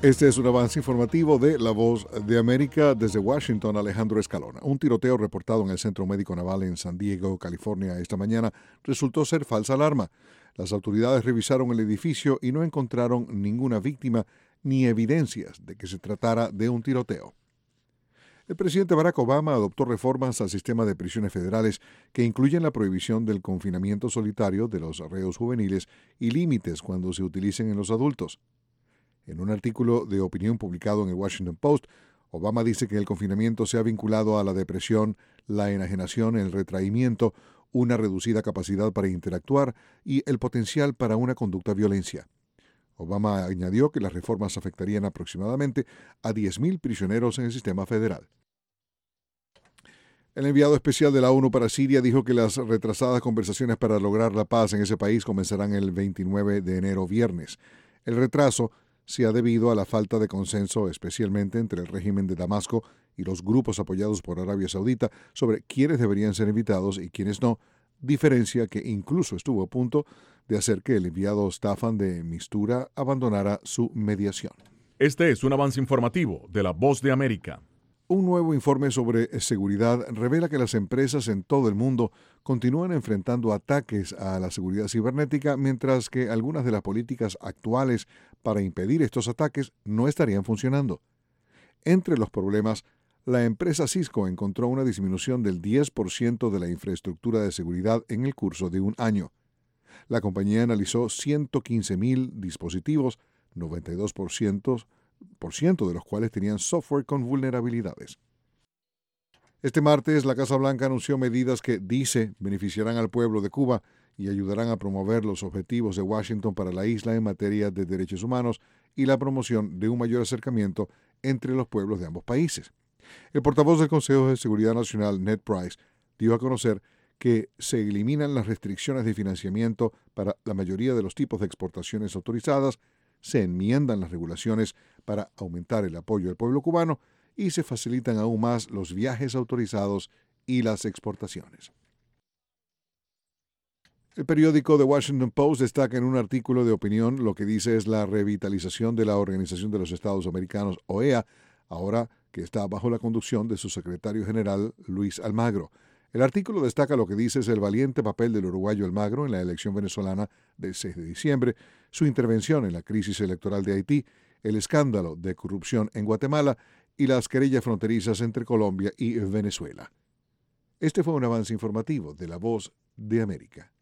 Este es un avance informativo de La Voz de América desde Washington, Alejandro Escalona. Un tiroteo reportado en el Centro Médico Naval en San Diego, California, esta mañana resultó ser falsa alarma. Las autoridades revisaron el edificio y no encontraron ninguna víctima ni evidencias de que se tratara de un tiroteo. El presidente Barack Obama adoptó reformas al sistema de prisiones federales que incluyen la prohibición del confinamiento solitario de los reos juveniles y límites cuando se utilicen en los adultos. En un artículo de opinión publicado en el Washington Post, Obama dice que el confinamiento se ha vinculado a la depresión, la enajenación, el retraimiento, una reducida capacidad para interactuar y el potencial para una conducta violencia. Obama añadió que las reformas afectarían aproximadamente a 10,000 prisioneros en el sistema federal. El enviado especial de la ONU para Siria dijo que las retrasadas conversaciones para lograr la paz en ese país comenzarán el 29 de enero, viernes. El retraso se ha debido a la falta de consenso, especialmente entre el régimen de Damasco y los grupos apoyados por Arabia Saudita, sobre quiénes deberían ser invitados y quiénes no, diferencia que incluso estuvo a punto de hacer que el enviado Staffan de Mistura abandonara su mediación. Este es un avance informativo de La Voz de América. Un nuevo informe sobre seguridad revela que las empresas en todo el mundo continúan enfrentando ataques a la seguridad cibernética, mientras que algunas de las políticas actuales para impedir estos ataques no estarían funcionando. Entre los problemas, la empresa Cisco encontró una disminución del 10% de la infraestructura de seguridad en el curso de un año. La compañía analizó 115,000 dispositivos, 92% de los cuales tenían software con vulnerabilidades. Este martes, la Casa Blanca anunció medidas que dice beneficiarán al pueblo de Cuba y ayudarán a promover los objetivos de Washington para la isla en materia de derechos humanos y la promoción de un mayor acercamiento entre los pueblos de ambos países. El portavoz del Consejo de Seguridad Nacional, Ned Price, dio a conocer que se eliminan las restricciones de financiamiento para la mayoría de los tipos de exportaciones autorizadas, se enmiendan las regulaciones para aumentar el apoyo al pueblo cubano y se facilitan aún más los viajes autorizados y las exportaciones. El periódico The Washington Post destaca en un artículo de opinión lo que dice es la revitalización de la Organización de los Estados Americanos, OEA, ahora que está bajo la conducción de su secretario general, Luis Almagro. El artículo destaca lo que dice es el valiente papel del uruguayo Almagro en la elección venezolana del 6 de diciembre, su intervención en la crisis electoral de Haití, el escándalo de corrupción en Guatemala y las querellas fronterizas entre Colombia y Venezuela. Este fue un avance informativo de La Voz de América.